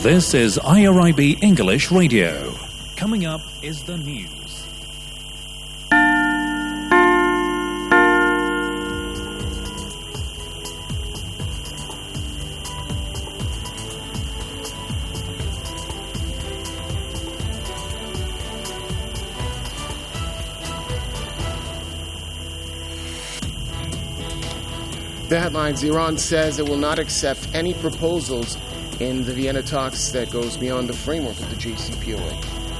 This is IRIB English Radio. Coming up is the news. The headlines: Iran says it will not accept any proposals in the Vienna talks that goes beyond the framework of the JCPOA.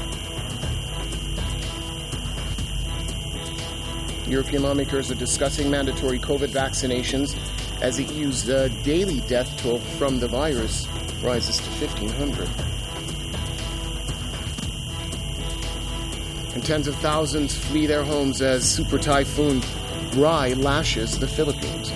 European lawmakers are discussing mandatory COVID vaccinations as the EU's daily death toll from the virus rises to 1,500. And tens of thousands flee their homes as Super Typhoon Brai lashes the Philippines.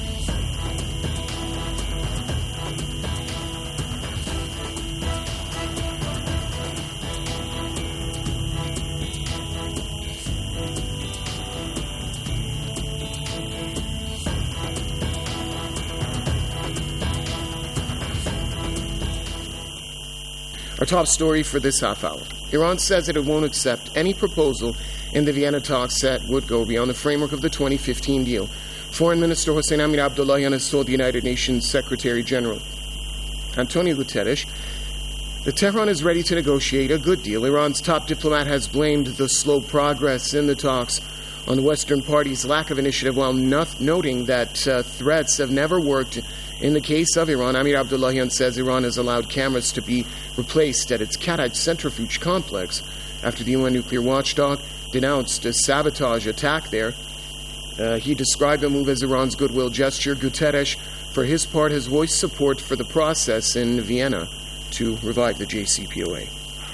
Our top story for this half hour. Iran says that it won't accept any proposal in the Vienna talks that would go beyond the framework of the 2015 deal. Foreign Minister Hossein Amir Abdullahian has told the United Nations Secretary General Antonio Guterres that Tehran is ready to negotiate a good deal. Iran's top diplomat has blamed the slow progress in the talks on the Western party's lack of initiative, while noting that threats have never worked. In the case of Iran, Amir Abdullahian says Iran has allowed cameras to be replaced at its Karaj centrifuge complex after the UN nuclear watchdog denounced a sabotage attack there. He described the move as Iran's goodwill gesture. Guterres, for his part, has voiced support for the process in Vienna to revive the JCPOA.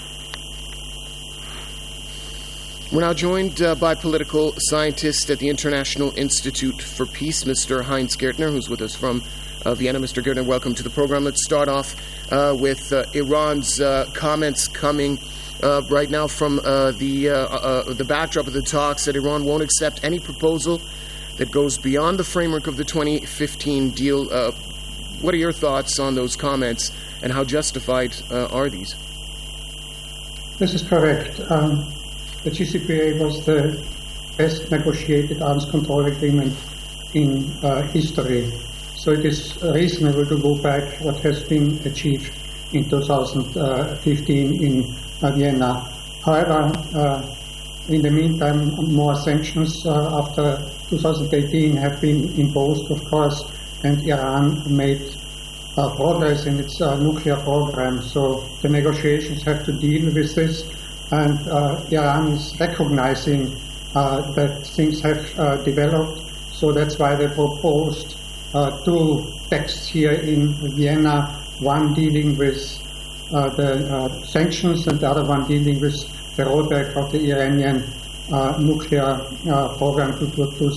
We're now joined by political scientist at the International Institute for Peace, Mr. Heinz Gärtner, who's with us from Vienna. Mr. Gärtner, welcome to the program. Let's start off with Iran's comments coming right now from the backdrop of the talks that Iran won't accept any proposal that goes beyond the framework of the 2015 deal. What are your thoughts on those comments, and how justified are these? This is correct. The JCPOA was the best negotiated arms control agreement in history. So it is reasonable to go back what has been achieved in 2015 in Vienna. However, in the meantime, more sanctions after 2018 have been imposed, of course, and Iran made progress in its nuclear program. So the negotiations have to deal with this, and Iran is recognizing that things have developed. So that's why they proposed two texts here in Vienna, one dealing with the sanctions and the other one dealing with the rollback of the Iranian nuclear program to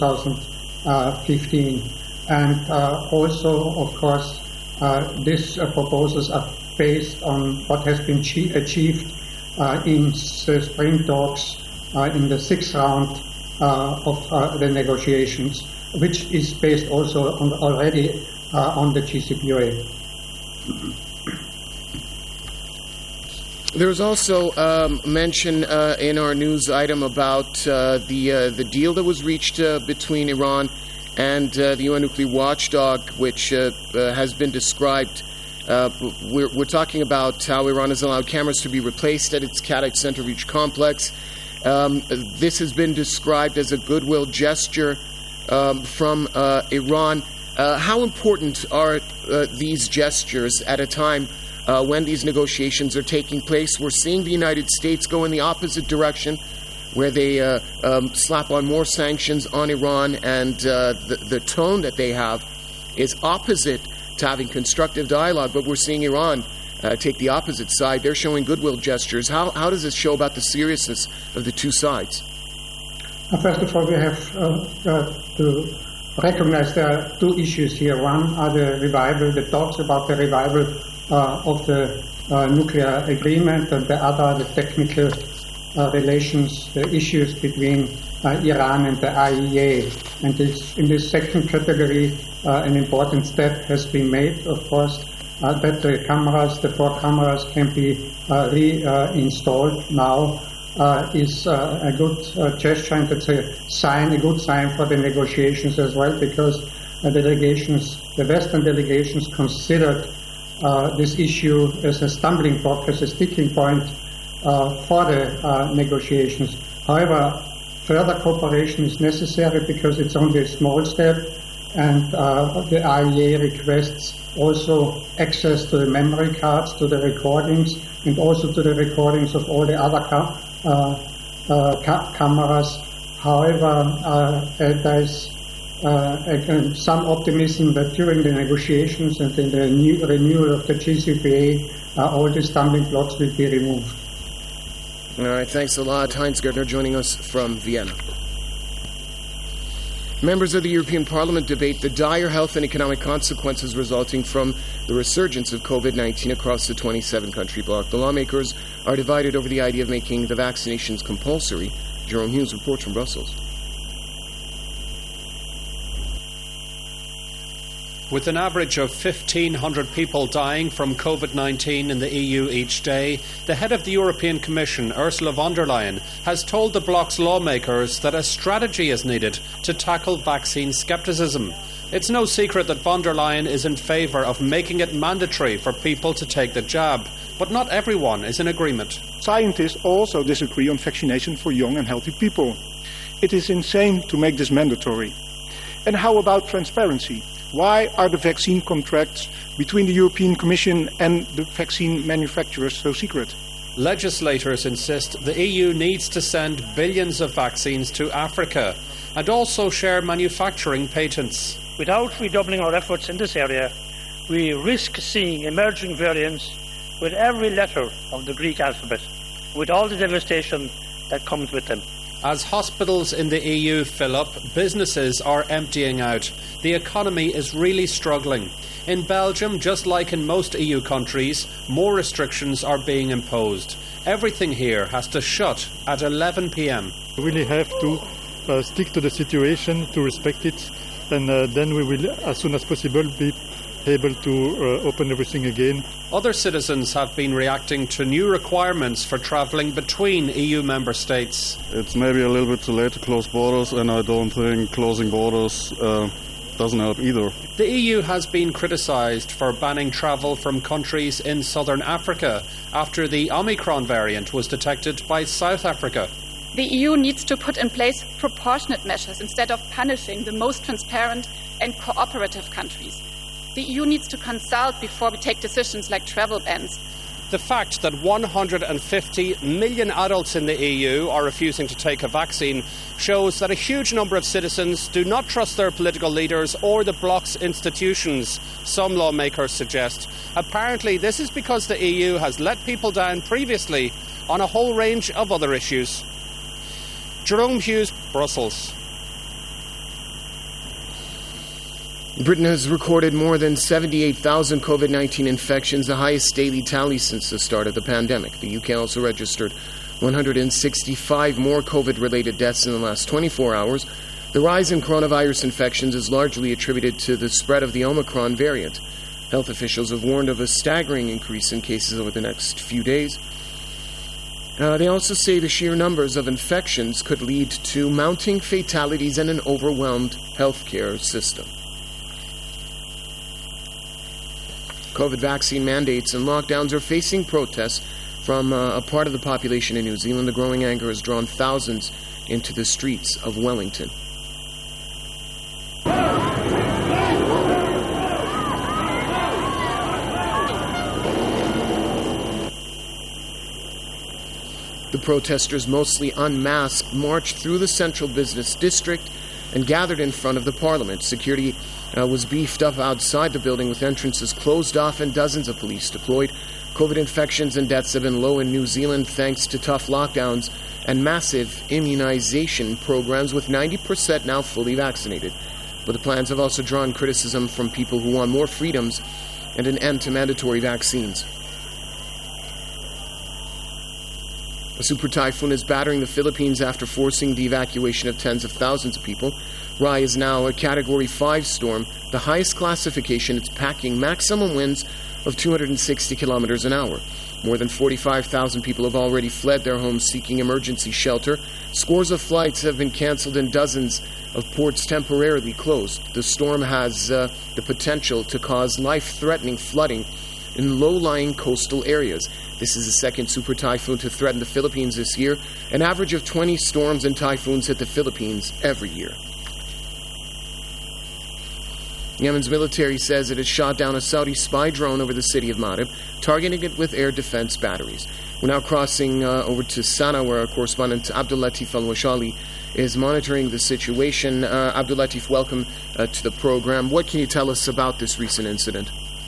2015. And also, of course, these proposals are based on what has been achieved in the spring talks in the sixth round of the negotiations, which is based also already on the JCPOA. There was also mention in our news item about the deal that was reached between Iran and the UN nuclear watchdog, which has been described. We're talking about how Iran has allowed cameras to be replaced at its Karaj centrifuge complex. This has been described as a goodwill gesture from Iran. How important are these gestures at a time when these negotiations are taking place? We're seeing the United States go in the opposite direction, where they slap on more sanctions on Iran, and the tone that they have is opposite to having constructive dialogue. But we're seeing Iran take the opposite side. They're showing goodwill gestures. How does this show about the seriousness of the two sides? First of all, we have to recognize there are two issues here. One are the talks about the revival of the nuclear agreement, and the other the technical relations, the issues between Iran and the IAEA. And in this second category, an important step has been made, of course, that the 4 cameras can be reinstalled now is a good gesture, and it's a good sign for the negotiations as well, because the Western delegations considered this issue as a stumbling block, as a sticking point for the negotiations. However, further cooperation is necessary because it's only a small step, and the IEA requests also access to the memory cards, to the recordings, and also to the recordings of all the other cameras. However, there is some optimism that during the negotiations and in the renewal of the JCPOA, all the stumbling blocks will be removed. All right, thanks a lot. Heinz Gerdner joining us from Vienna. Members of the European Parliament debate the dire health and economic consequences resulting from the resurgence of COVID-19 across the 27-country bloc. The lawmakers are divided over the idea of making the vaccinations compulsory. Jerome Hughes reports from Brussels. With an average of 1,500 people dying from COVID-19 in the EU each day, the head of the European Commission, Ursula von der Leyen, has told the bloc's lawmakers that a strategy is needed to tackle vaccine scepticism. It's no secret that von der Leyen is in favour of making it mandatory for people to take the jab, but not everyone is in agreement. Scientists also disagree on vaccination for young and healthy people. It is insane to make this mandatory. And how about transparency? Why are the vaccine contracts between the European Commission and the vaccine manufacturers so secret? Legislators insist the EU needs to send billions of vaccines to Africa and also share manufacturing patents. Without redoubling our efforts in this area, we risk seeing emerging variants with every letter of the Greek alphabet, with all the devastation that comes with them. As hospitals in the EU fill up, businesses are emptying out. The economy is really struggling. In Belgium, just like in most EU countries, more restrictions are being imposed. Everything here has to shut at 11 p.m. We really have to stick to the situation, to respect it, and then we will, as soon as possible, be able to open everything again. Other citizens have been reacting to new requirements for travelling between EU member states. It's maybe a little bit too late to close borders, and I don't think closing borders doesn't help either. The EU has been criticised for banning travel from countries in southern Africa after the Omicron variant was detected by South Africa. The EU needs to put in place proportionate measures instead of punishing the most transparent and cooperative countries. The EU needs to consult before we take decisions like travel bans. The fact that 150 million adults in the EU are refusing to take a vaccine shows that a huge number of citizens do not trust their political leaders or the bloc's institutions, some lawmakers suggest. Apparently, this is because the EU has let people down previously on a whole range of other issues. Jerome Hughes, Brussels. Britain has recorded more than 78,000 COVID-19 infections, the highest daily tally since the start of the pandemic. The UK also registered 165 more COVID-related deaths in the last 24 hours. The rise in coronavirus infections is largely attributed to the spread of the Omicron variant. Health officials have warned of a staggering increase in cases over the next few days. They also say the sheer numbers of infections could lead to mounting fatalities and an overwhelmed healthcare system. COVID vaccine mandates and lockdowns are facing protests from a part of the population in New Zealand. The growing anger has drawn thousands into the streets of Wellington. The protesters, mostly unmasked, marched through the central business district and gathered in front of the parliament. Security was beefed up outside the building with entrances closed off and dozens of police deployed. COVID infections and deaths have been low in New Zealand thanks to tough lockdowns and massive immunization programs, with 90% now fully vaccinated. But the plans have also drawn criticism from people who want more freedoms and an end to mandatory vaccines. A super typhoon is battering the Philippines after forcing the evacuation of tens of thousands of people. Rai is now a Category 5 storm, the highest classification. It's packing maximum winds of 260 kilometers an hour. More than 45,000 people have already fled their homes seeking emergency shelter. Scores of flights have been canceled and dozens of ports temporarily closed. The storm has the potential to cause life-threatening flooding in low-lying coastal areas. This is the second super typhoon to threaten the Philippines this year. An average of 20 storms and typhoons hit the Philippines every year. Yemen's military says it has shot down a Saudi spy drone over the city of Marib, targeting it with air defense batteries. We're now crossing over to Sana'a, where our correspondent Abdul Latif Al-Washali is monitoring the situation. Abdul Latif, welcome to the program. What can you tell us about this recent incident?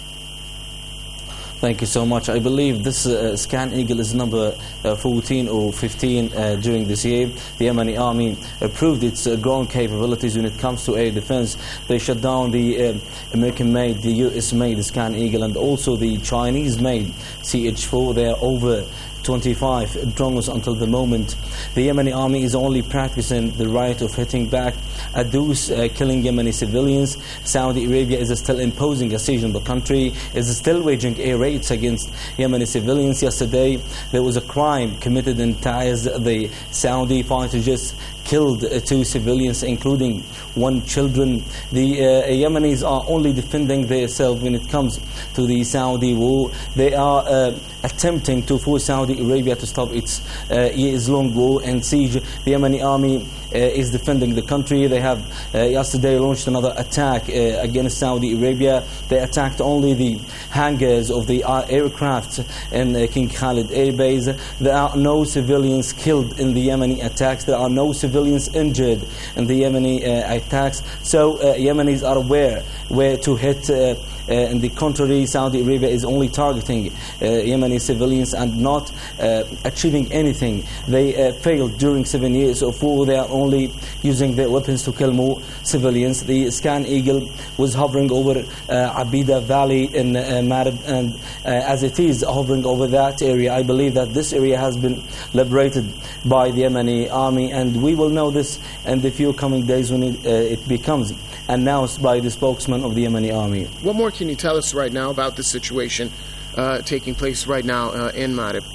Thank you so much. I believe this Scan Eagle is number 14 or 15 during this year. The Yemeni army proved its ground capabilities when it comes to air defense. They shut down the American-made, the US-made Scan Eagle, and also the Chinese-made CH-4. They are over 25 drones until the moment. The Yemeni army is only practicing the right of hitting back at those killing Yemeni civilians. Saudi Arabia is still imposing a siege on the country, is still waging air raids against Yemeni civilians. Yesterday, there was a crime committed in Taiz. The Saudi fighter jets killed 2 civilians, including 1 child. The Yemenis are only defending themselves when it comes to the Saudi war. They are attempting to force Saudi Arabia to stop its years-long war and siege. The Yemeni army is defending the country. They have yesterday launched another attack against Saudi Arabia. They attacked only the hangars of the aircraft in King Khalid Air Base. There are no civilians killed in the Yemeni attacks. There are no civilians injured in the Yemeni attacks. So Yemenis are aware where to hit. In the contrary, Saudi Arabia is only targeting Yemeni civilians and not achieving anything. They failed during 7 years of war. They are only using their weapons to kill more civilians. The Scan Eagle was hovering over Abida Valley in Marib, and as it is hovering over that area, I believe that this area has been liberated by the Yemeni army, and we will know this in the few coming days when it becomes announced by the spokesman of the Yemeni army. What more can you tell us right now about the situation taking place right now in Marib?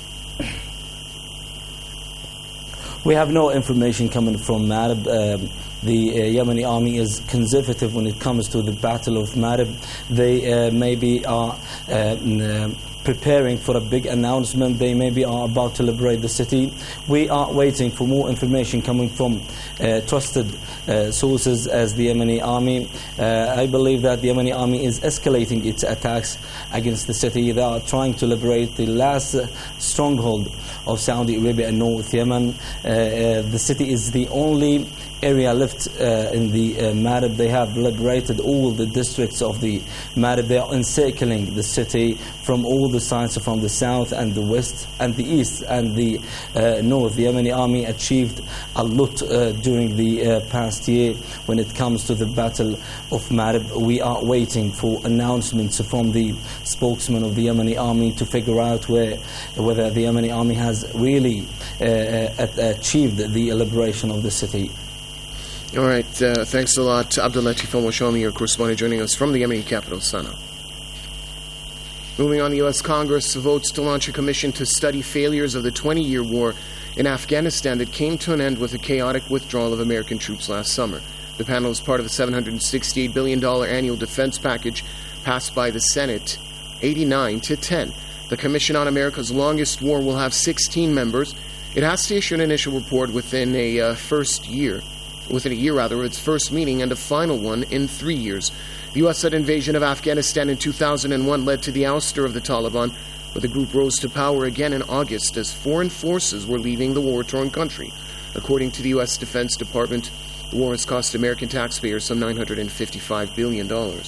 We have no information coming from Marib. The Yemeni army is conservative when it comes to the Battle of Marib. They maybe are preparing for a big announcement. They maybe are about to liberate the city. We are waiting for more information coming from trusted sources as the Yemeni army. I believe that the Yemeni army is escalating its attacks against the city. They are trying to liberate the last stronghold of Saudi Arabia in North Yemen. The city is the only area left in the Marib. They have liberated all the districts of the Marib. They are encircling the city from all the sides, from the south and the west and the east and the north. The Yemeni army achieved a lot during the past year when it comes to the Battle of Marib. We are waiting for announcements from the spokesman of the Yemeni army to figure out whether the Yemeni army has really achieved the liberation of the city. All right, thanks a lot, Abdul Latif Al-Washali, your correspondent, joining us from the Yemeni capital, Sana'a. Moving on, the U.S. Congress votes to launch a commission to study failures of the 20-year war in Afghanistan that came to an end with a chaotic withdrawal of American troops last summer. The panel is part of a $768 billion annual defense package passed by the Senate, 89-10. The Commission on America's Longest War will have 16 members. It has to issue an initial report within a year of its first meeting, and a final one in 3 years. The U.S.-led invasion of Afghanistan in 2001 led to the ouster of the Taliban, but the group rose to power again in August as foreign forces were leaving the war-torn country. According to the U.S. Defense Department, the war has cost American taxpayers some $955 billion.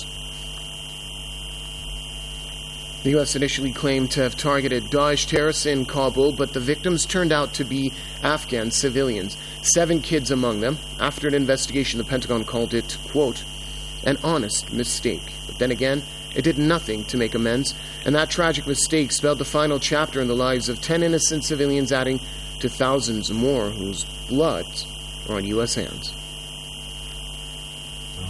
The U.S. initially claimed to have targeted Daesh terrorists in Kabul, but the victims turned out to be Afghan civilians, 7 kids among them. After an investigation, the Pentagon called it, quote, an honest mistake. But then again, it did nothing to make amends, and that tragic mistake spelled the final chapter in the lives of 10 innocent civilians, adding to thousands more whose blood are on U.S. hands.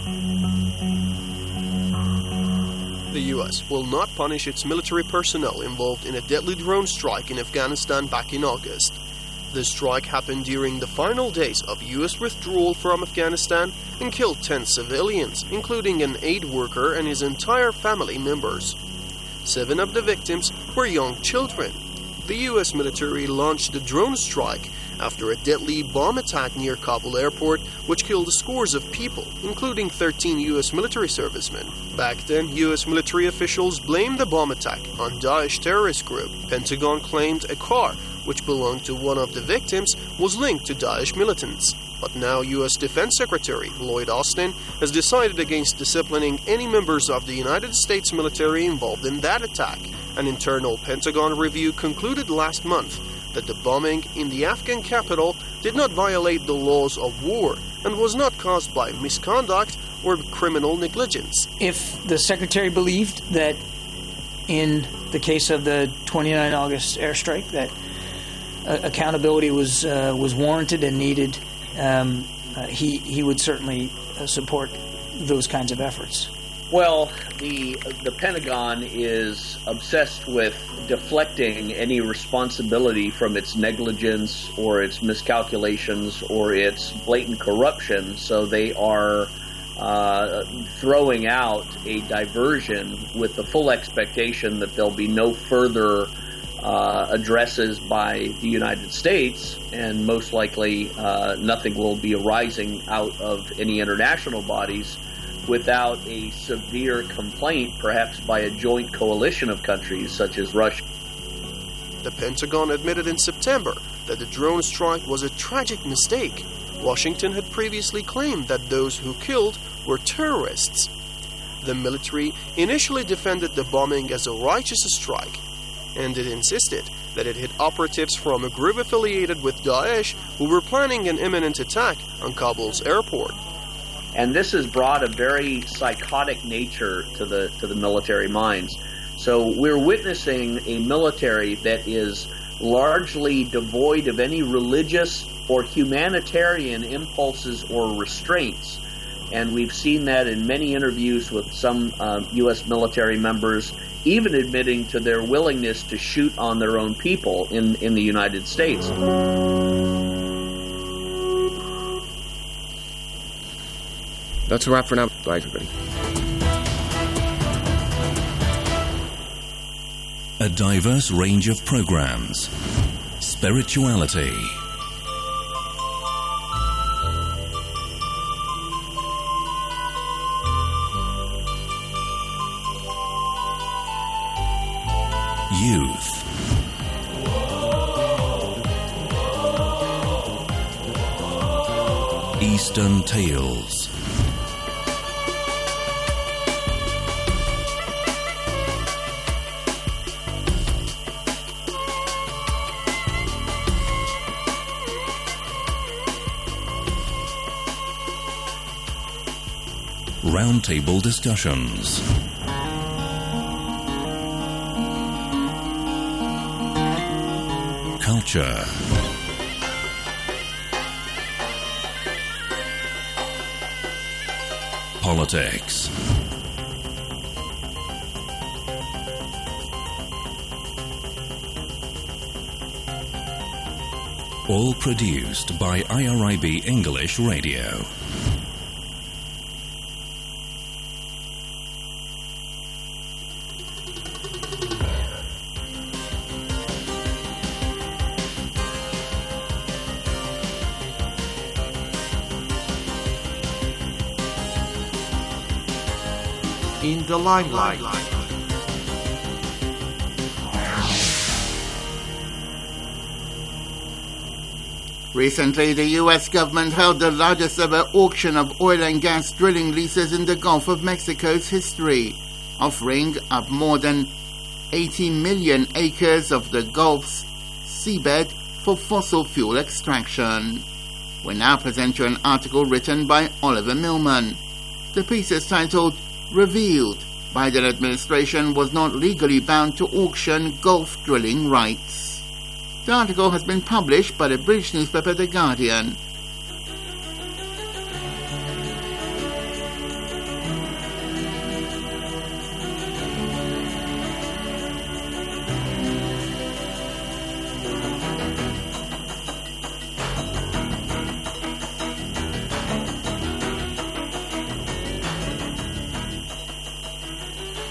The US will not punish its military personnel involved in a deadly drone strike in Afghanistan back in August. The strike happened during the final days of US withdrawal from Afghanistan and killed 10 civilians, including an aid worker and his entire family members. 7 of the victims were young children. The US military launched the drone strike after a deadly bomb attack near Kabul airport, which killed scores of people, including 13 US military servicemen. Back then, US military officials blamed the bomb attack on Daesh terrorist group. Pentagon claimed a car, which belonged to one of the victims, was linked to Daesh militants. But now US Defense Secretary Lloyd Austin has decided against disciplining any members of the United States military involved in that attack. An internal Pentagon review concluded last month that the bombing in the Afghan capital did not violate the laws of war and was not caused by misconduct or criminal negligence. If the Secretary believed that in the case of the 29 August airstrike that accountability was warranted and needed, he would certainly support those kinds of efforts. Well, the Pentagon is obsessed with deflecting any responsibility from its negligence or its miscalculations or its blatant corruption, so they are throwing out a diversion with the full expectation that there'll be no further addresses by the United States, and most likely nothing will be arising out of any international bodies without a severe complaint, perhaps by a joint coalition of countries such as Russia. The Pentagon admitted in September that the drone strike was a tragic mistake. Washington had previously claimed that those who killed were terrorists. The military initially defended the bombing as a righteous strike, and it insisted that it hit operatives from a group affiliated with Daesh who were planning an imminent attack on Kabul's airport. And this has brought a very psychotic nature to the military minds. So we're witnessing a military that is largely devoid of any religious or humanitarian impulses or restraints. And we've seen that in many interviews with some U.S. military members, even admitting to their willingness to shoot on their own people in the United States. That's a wrap for now. Bye, everybody. A diverse range of programs. Spirituality. Youth. Eastern Tales. Roundtable discussions. Culture. Politics. All produced by IRIB English Radio. In the limelight. Recently, the U.S. government held the largest ever auction of oil and gas drilling leases in the Gulf of Mexico's history, offering up more than 80 million acres of the Gulf's seabed for fossil fuel extraction. We now present you an article written by Oliver Millman. The piece is titled Revealed, Biden administration was not legally bound to auction Gulf drilling rights. The article has been published by the British newspaper The Guardian.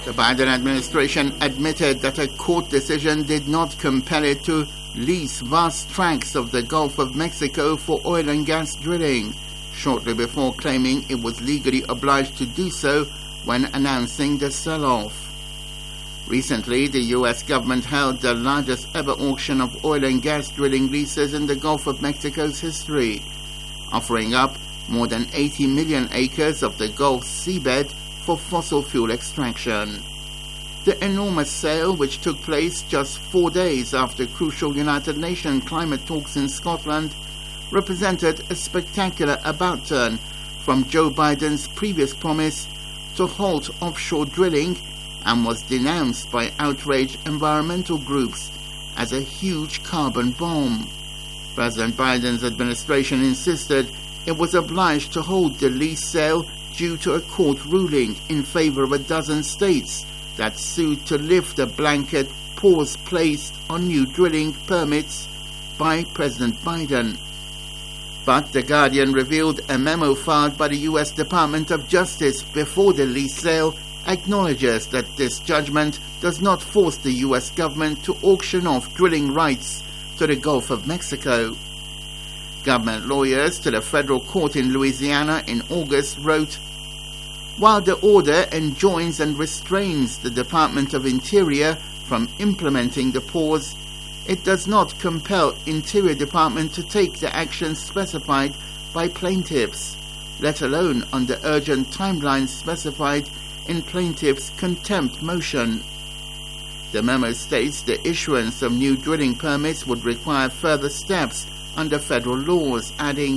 The Biden administration admitted that a court decision did not compel it to lease vast tracts of the Gulf of Mexico for oil and gas drilling, shortly before claiming it was legally obliged to do so when announcing the sell-off. Recently, the U.S. government held the largest ever auction of oil and gas drilling leases in the Gulf of Mexico's history, offering up more than 80 million acres of the Gulf's seabed for fossil fuel extraction. The enormous sale, which took place just 4 days after crucial United Nations climate talks in Scotland, represented a spectacular about-turn from Joe Biden's previous promise to halt offshore drilling and was denounced by outraged environmental groups as a huge carbon bomb. President Biden's administration insisted it was obliged to hold the lease sale due to a court ruling in favor of a dozen states that sued to lift a blanket pause placed on new drilling permits by President Biden. But The Guardian revealed a memo filed by the U.S. Department of Justice before the lease sale acknowledges that this judgment does not force the U.S. government to auction off drilling rights to the Gulf of Mexico. Government lawyers to the federal court in Louisiana in August wrote, "While the order enjoins and restrains the Department of Interior from implementing the pause, it does not compel Interior Department to take the action specified by plaintiffs, let alone on the urgent timeline specified in plaintiffs' contempt motion." The memo states the issuance of new drilling permits would require further steps under federal laws, adding,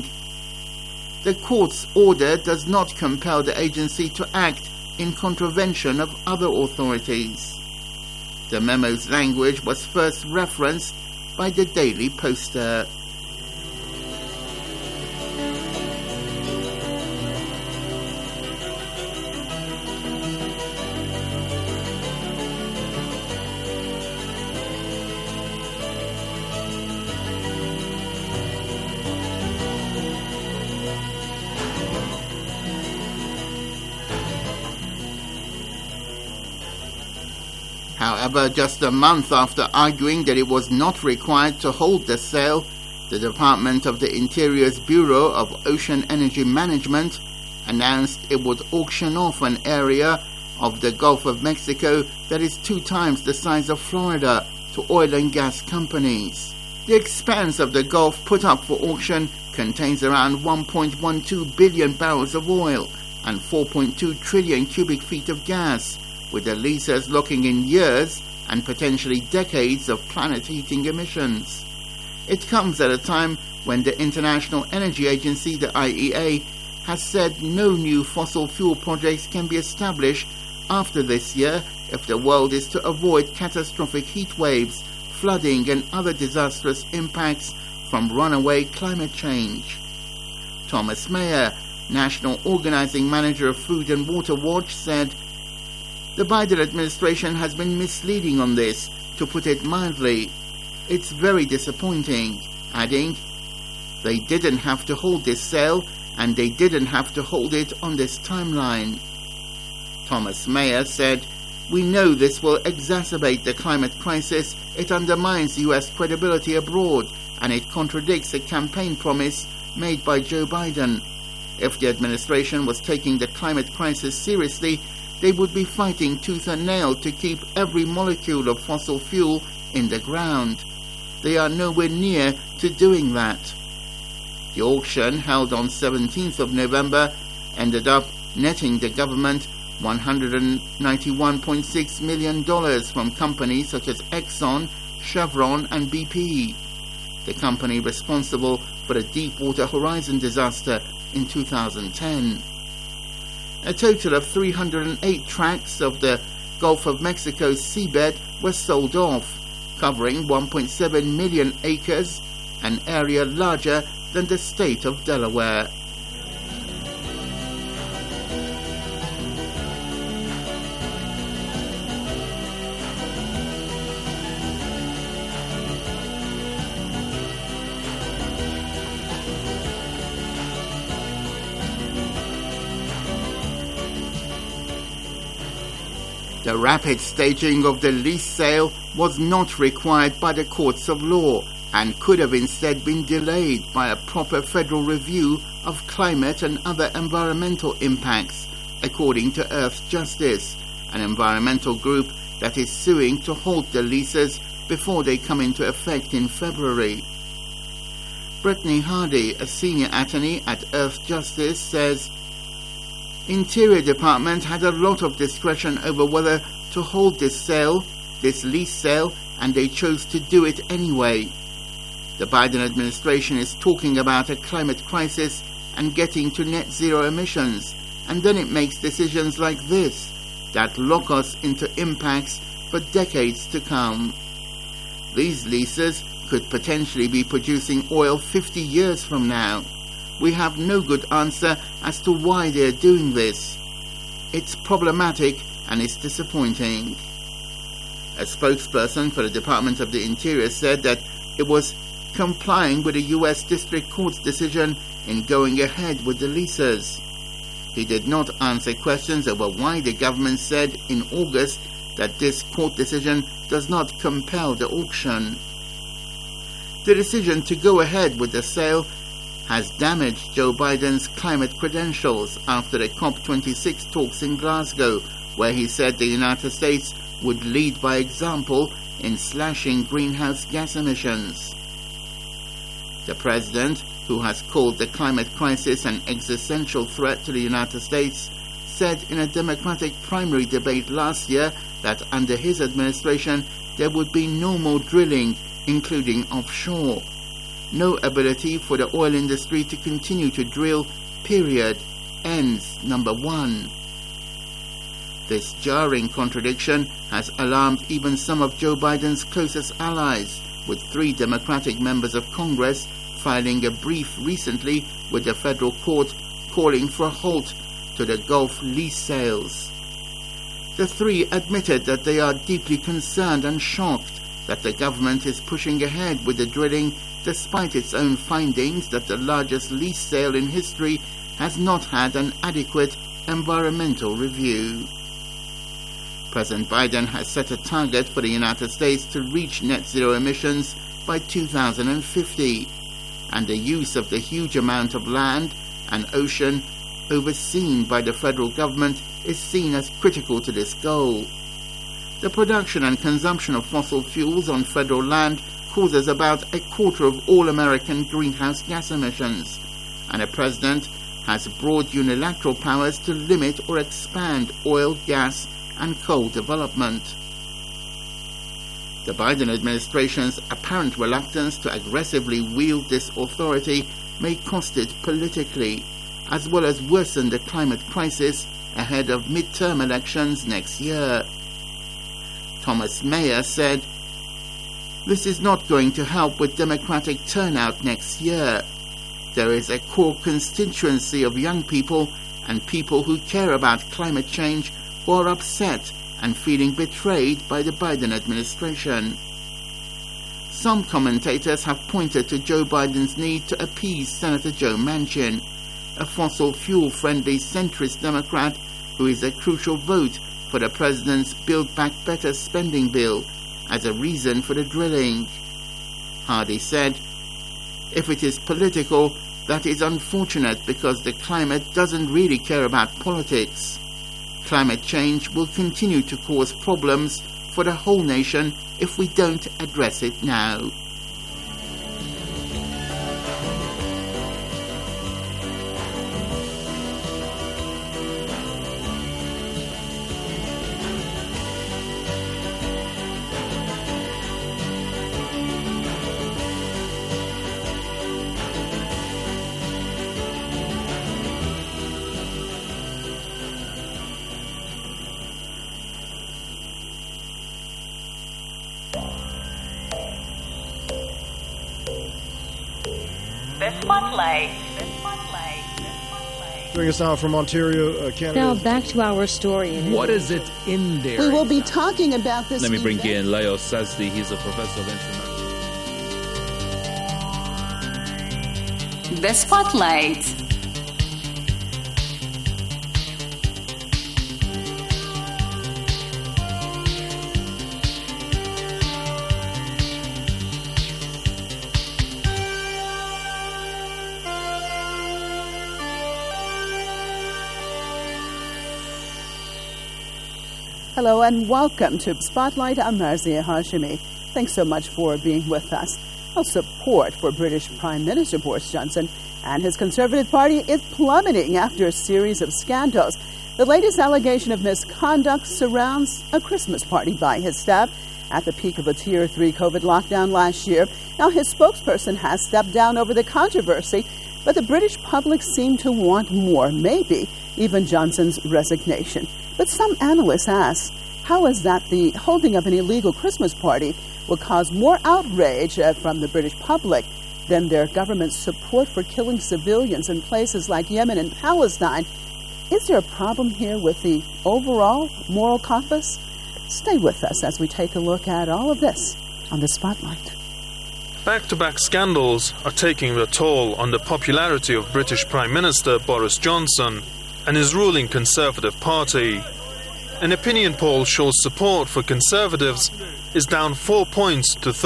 "The court's order does not compel the agency to act in contravention of other authorities." The memo's language was first referenced by the Daily Poster. However, just a month after arguing that it was not required to hold the sale, the Department of the Interior's Bureau of Ocean Energy Management announced it would auction off an area of the Gulf of Mexico that is 2 times the size of Florida to oil and gas companies. The expanse of the Gulf put up for auction contains around 1.12 billion barrels of oil and 4.2 trillion cubic feet of gas, with the leases locking in years and potentially decades of planet-heating emissions. It comes at a time when the International Energy Agency, the IEA, has said no new fossil fuel projects can be established after this year if the world is to avoid catastrophic heat waves, flooding and other disastrous impacts from runaway climate change. Thomas Mayer, National Organizing Manager of Food and Water Watch, said, "The Biden administration has been misleading on this, to put it mildly. It's very disappointing," adding, "They didn't have to hold this sale, and they didn't have to hold it on this timeline." Thomas Mayer said, "We know this will exacerbate the climate crisis, it undermines U.S. credibility abroad, and it contradicts a campaign promise made by Joe Biden. If the administration was taking the climate crisis seriously, they would be fighting tooth and nail to keep every molecule of fossil fuel in the ground. They are nowhere near to doing that." The auction, held on 17th of November, ended up netting the government $191.6 million from companies such as Exxon, Chevron and BP, the company responsible for the Deepwater Horizon disaster in 2010. A total of 308 tracts of the Gulf of Mexico's seabed were sold off, covering 1.7 million acres, an area larger than the state of Delaware. The rapid staging of the lease sale was not required by the courts of law and could have instead been delayed by a proper federal review of climate and other environmental impacts, according to Earthjustice, an environmental group that is suing to halt the leases before they come into effect in February. Brittany Hardy, a senior attorney at Earthjustice, says, Interior Department had a lot of discretion over whether to hold this lease sale, and they chose to do it anyway. The Biden administration is talking about a climate crisis and getting to net zero emissions, and then it makes decisions like this that lock us into impacts for decades to come. These leases could potentially be producing oil 50 years from now. We have no good answer as to why they're doing this. It's problematic and it's disappointing. A spokesperson for the Department of the Interior said that it was complying with the U.S. District Court's decision in going ahead with the leases. He did not answer questions over why the government said in August that this court decision does not compel the auction. The decision to go ahead with the sale has damaged Joe Biden's climate credentials after the COP26 talks in Glasgow, where he said the United States would lead by example in slashing greenhouse gas emissions. The president, who has called the climate crisis an existential threat to the United States, said in a Democratic primary debate last year that under his administration there would be no more drilling, including offshore. No ability for the oil industry to continue to drill, period. Ends number 1. This jarring contradiction has alarmed even some of Joe Biden's closest allies, with 3 Democratic members of Congress filing a brief recently with the federal court calling for a halt to the Gulf lease sales. The 3 admitted that they are deeply concerned and shocked that the government is pushing ahead with the drilling despite its own findings that the largest lease sale in history has not had an adequate environmental review. President Biden has set a target for the United States to reach net zero emissions by 2050, and the use of the huge amount of land and ocean overseen by the federal government is seen as critical to this goal. The production and consumption of fossil fuels on federal land causes about 1/4 of all American greenhouse gas emissions, and the president has broad unilateral powers to limit or expand oil, gas, and coal development. The Biden administration's apparent reluctance to aggressively wield this authority may cost it politically, as well as worsen the climate crisis ahead of midterm elections next year. Thomas Mayer said, "This is not going to help with Democratic turnout next year. There is a core constituency of young people and people who care about climate change who are upset and feeling betrayed by the Biden administration." Some commentators have pointed to Joe Biden's need to appease Senator Joe Manchin, a fossil fuel-friendly centrist Democrat who is a crucial vote for the president's Build Back Better spending bill, as a reason for the drilling. Hardy said, "If it is political, that is unfortunate because the climate doesn't really care about politics. Climate change will continue to cause problems for the whole nation if we don't address it now." Joining us now from Ontario, Canada. Now back to our story. What is it in there? We will be talking about this. Let me bring in Leo Sazdi. He's a professor of international. The Spotlight. Hello and welcome to Spotlight. I'm Marzia Hashimi. Thanks so much for being with us. Well, support for British Prime Minister Boris Johnson and his Conservative Party is plummeting after a series of scandals. The latest allegation of misconduct surrounds a Christmas party by his staff at the peak of a Tier 3 COVID lockdown last year. Now, his spokesperson has stepped down over the controversy, but the British public seem to want more, maybe even Johnson's resignation. But some analysts ask, how is that the holding of an illegal Christmas party will cause more outrage from the British public than their government's support for killing civilians in places like Yemen and Palestine? Is there a problem here with the overall moral compass? Stay with us as we take a look at all of this on the Spotlight. Back-to-back scandals are taking their toll on the popularity of British Prime Minister Boris Johnson and his ruling Conservative Party. An opinion poll shows support for Conservatives is down 4 points to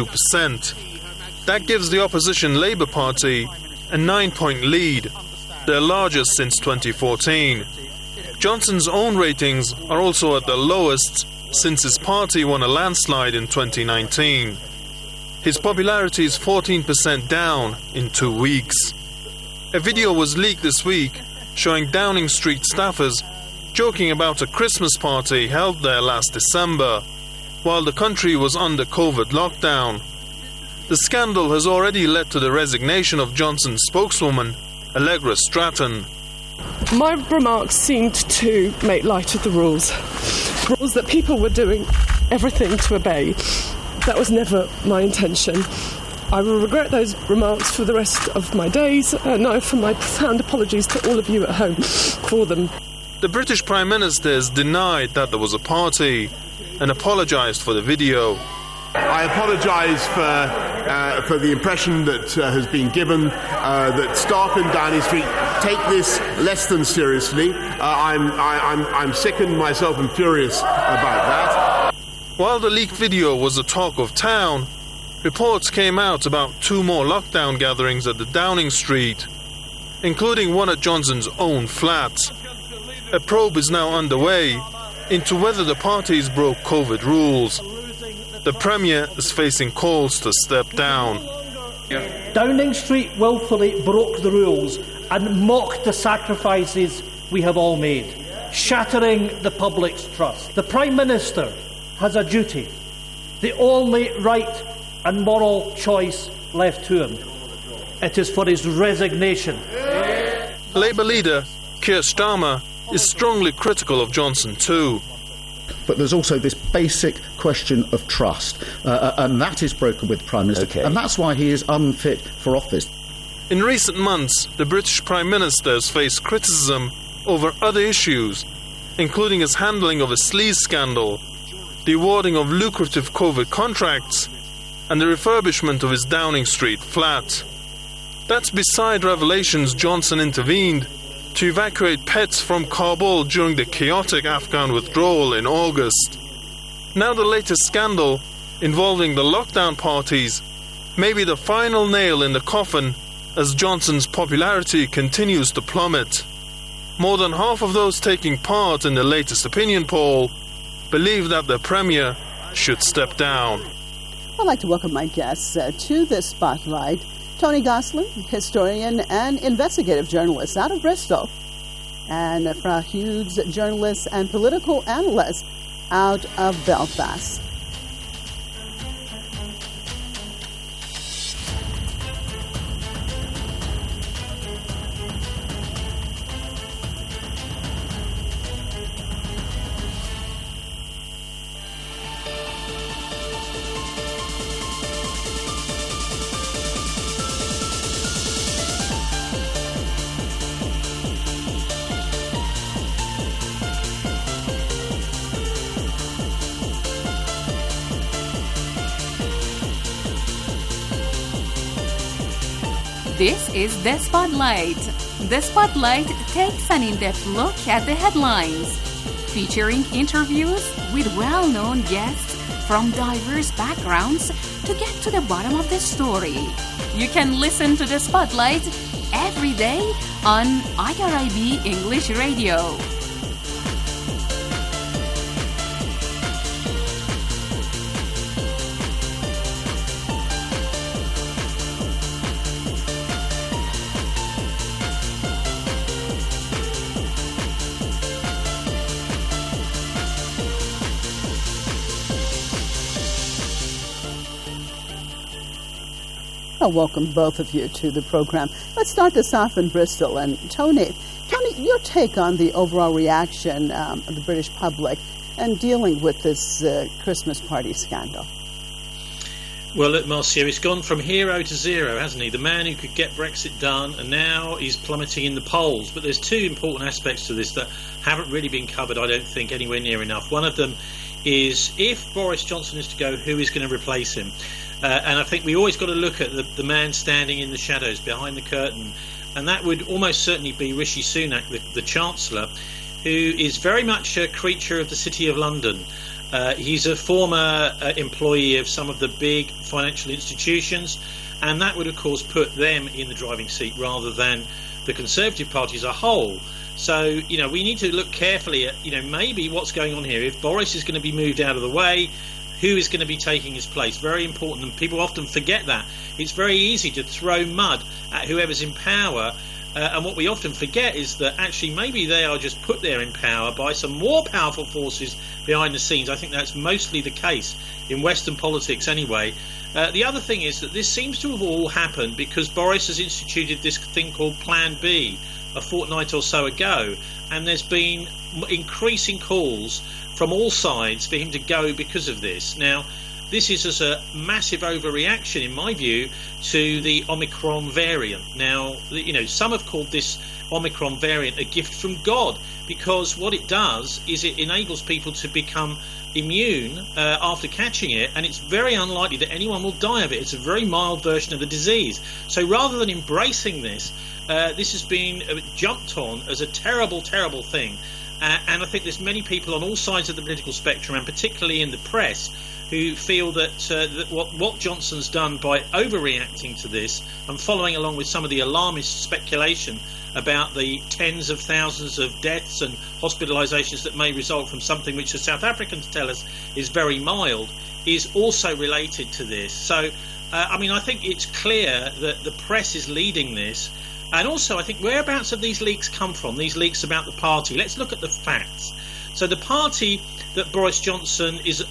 32%. That gives the opposition Labour Party a 9-point lead, their largest since 2014. Johnson's own ratings are also at their lowest since his party won a landslide in 2019. His popularity is 14% down in 2 weeks. A video was leaked this week showing Downing Street staffers joking about a Christmas party held there last December, while the country was under COVID lockdown. The scandal has already led to the resignation of Johnson's spokeswoman, Allegra Stratton. My remarks seemed to make light of the rules that people were doing everything to obey. That was never my intention. I will regret those remarks for the rest of my days, and I offer my profound apologies to all of you at home for them. The British Prime Minister has denied that there was a party and apologised for the video. I apologise for the impression that has been given that staff in Downing Street take this less than seriously. I'm sickened myself and furious about that. While the leaked video was the talk of town, reports came out about 2 more lockdown gatherings at the Downing Street, including one at Johnson's own flat. A probe is now underway into whether the parties broke COVID rules. The Premier is facing calls to step down. Downing Street willfully broke the rules and mocked the sacrifices we have all made, shattering the public's trust. The Prime Minister has a duty, the only right and moral choice left to him. It is for his resignation. Labour leader Keir Starmer is strongly critical of Johnson too. But there's also this basic question of trust, and that is broken with the Prime Minister, okay. And that's why he is unfit for office. In recent months, the British Prime Minister has faced criticism over other issues, including his handling of a sleaze scandal, the awarding of lucrative COVID contracts, and the refurbishment of his Downing Street flat. That's beside revelations Johnson intervened to evacuate pets from Kabul during the chaotic Afghan withdrawal in August. Now the latest scandal, involving the lockdown parties, may be the final nail in the coffin as Johnson's popularity continues to plummet. More than half of those taking part in the latest opinion poll believe that the Premier should step down. I'd like to welcome my guests to this Spotlight. Tony Gosling, historian and investigative journalist out of Bristol, and Fra Hughes, journalist and political analyst out of Belfast. This is The Spotlight. The Spotlight takes an in-depth look at the headlines, featuring interviews with well-known guests from diverse backgrounds to get to the bottom of the story. You can listen to The Spotlight every day on IRIB English Radio. I'll welcome both of you to the program. Let's start this off in Bristol. And Tony, your take on the overall reaction of the British public and dealing with this Christmas party scandal. Well, look, Marcia, he's gone from hero to zero, hasn't he? The man who could get Brexit done, and now he's plummeting in the polls. But there's two important aspects to this that haven't really been covered, I don't think, anywhere near enough. One of them is if Boris Johnson is to go, who is going to replace him? And I think we always got to look at the man standing in the shadows behind the curtain, and that would almost certainly be Rishi Sunak, the Chancellor, who is very much a creature of the City of London. He's a former employee of some of the big financial institutions, and that would, of course, put them in the driving seat rather than the Conservative Party as a whole. So, we need to look carefully at, maybe what's going on here. If Boris is going to be moved out of the way, who is going to be taking his place? Very important, and people often forget that. It's very easy to throw mud at whoever's in power. And what we often forget is that actually maybe they are just put there in power by some more powerful forces behind the scenes. I think that's mostly the case in Western politics anyway. The other thing is that this seems to have all happened because Boris has instituted this thing called Plan B a fortnight or so ago, and there's been increasing calls from all sides for him to go because of this. Now, this is as a massive overreaction, in my view, to the Omicron variant. Now, some have called this Omicron variant a gift from God, because what it does is it enables people to become immune after catching it, and it's very unlikely that anyone will die of it. It's a very mild version of the disease. So rather than embracing this, this has been jumped on as a terrible, terrible thing. And I think there's many people on all sides of the political spectrum, and particularly in the press, who feel that what Johnson's done by overreacting to this and following along with some of the alarmist speculation about the tens of thousands of deaths and hospitalisations that may result from something which the South Africans tell us is very mild, is also related to this. So, I think it's clear that the press is leading this. And also, I think, whereabouts have these leaks come from, these leaks about the party? Let's look at the facts. So the party that Boris Johnson is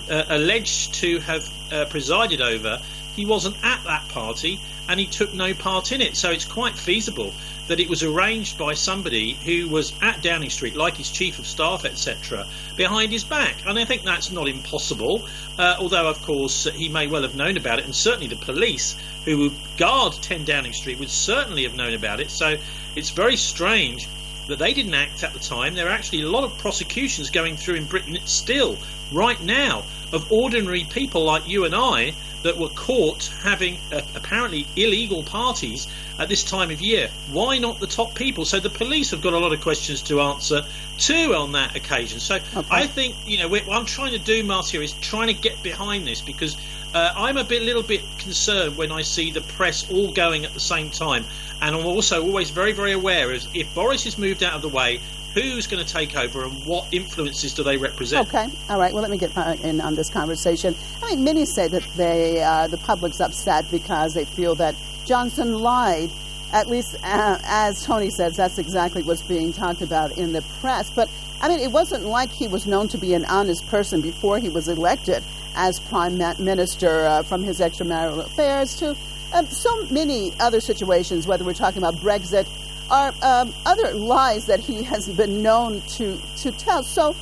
alleged to have presided over, he wasn't at that party and he took no part in it. So it's quite feasible that it was arranged by somebody who was at Downing Street, like his chief of staff, etc., behind his back. And I think that's not impossible, although, of course, he may well have known about it. And certainly the police who would guard 10 Downing Street would certainly have known about it. So it's very strange that they didn't act at the time. There are actually a lot of prosecutions going through in Britain still, right now, of ordinary people like you and I that were caught having apparently illegal parties at this time of year. Why not the top people? So the police have got a lot of questions to answer too on that occasion. So I think, what I'm trying to do, Marcia, is trying to get behind this, because I'm a little bit concerned when I see the press all going at the same time. And I'm also always very, very aware of if Boris is moved out of the way, who's going to take over and what influences do they represent? Okay, all right. Well, let me get in on this conversation. Many say that the public's upset because they feel that Johnson lied. At least, as Tony says, that's exactly what's being talked about in the press. But, it wasn't like he was known to be an honest person before he was elected as Prime Minister, from his extramarital affairs to so many other situations, whether we're talking about Brexit or other lies that he has been known to tell. So,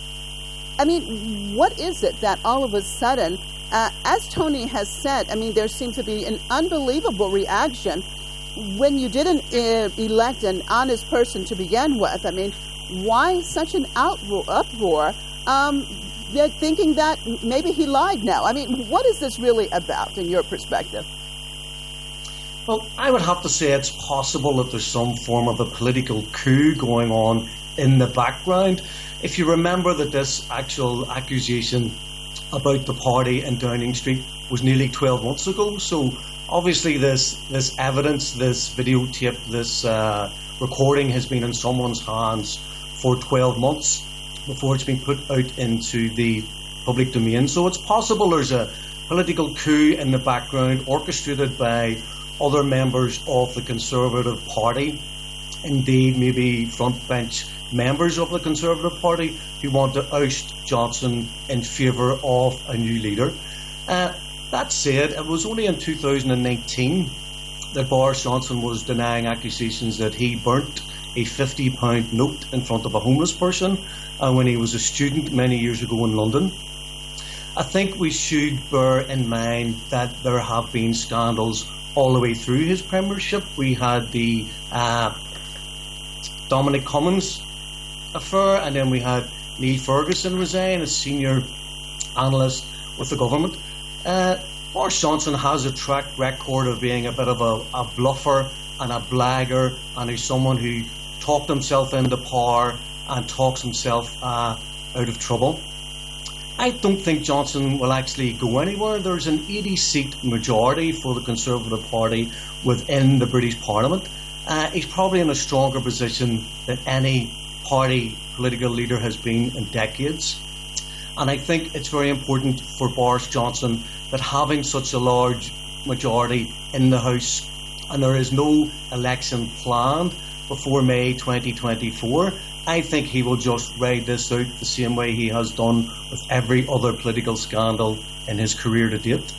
what is it that all of a sudden, as Tony has said, there seems to be an unbelievable reaction when you didn't elect an honest person to begin with. Why such an uproar? They're thinking that maybe he lied now. What is this really about in your perspective? Well, I would have to say it's possible that there's some form of a political coup going on in the background. If you remember that this actual accusation about the party in Downing Street was nearly 12 months ago, so obviously this evidence, this videotape, this recording has been in someone's hands for 12 months before it's been put out into the public domain. So it's possible there's a political coup in the background orchestrated by other members of the Conservative Party, indeed maybe front bench members of the Conservative Party who want to oust Johnson in favour of a new leader. That said, it was only in 2019 that Boris Johnson was denying accusations that he burnt a £50 note in front of a homeless person when he was a student many years ago in London. I think we should bear in mind that there have been scandals all the way through his premiership. We had the Dominic Cummings affair, and then we had Neil Ferguson resign as senior analyst with the government. Boris Johnson has a track record of being a bit of a bluffer and a blagger, and he's someone who talked himself into power and talks himself out of trouble. I don't think Johnson will actually go anywhere. There's an 80-seat majority for the Conservative Party within the British Parliament. He's probably in a stronger position than any party political leader has been in decades. And I think it's very important for Boris Johnson that having such a large majority in the House, and there is no election planned before May 2024, I think he will just ride this out the same way he has done with every other political scandal in his career to date.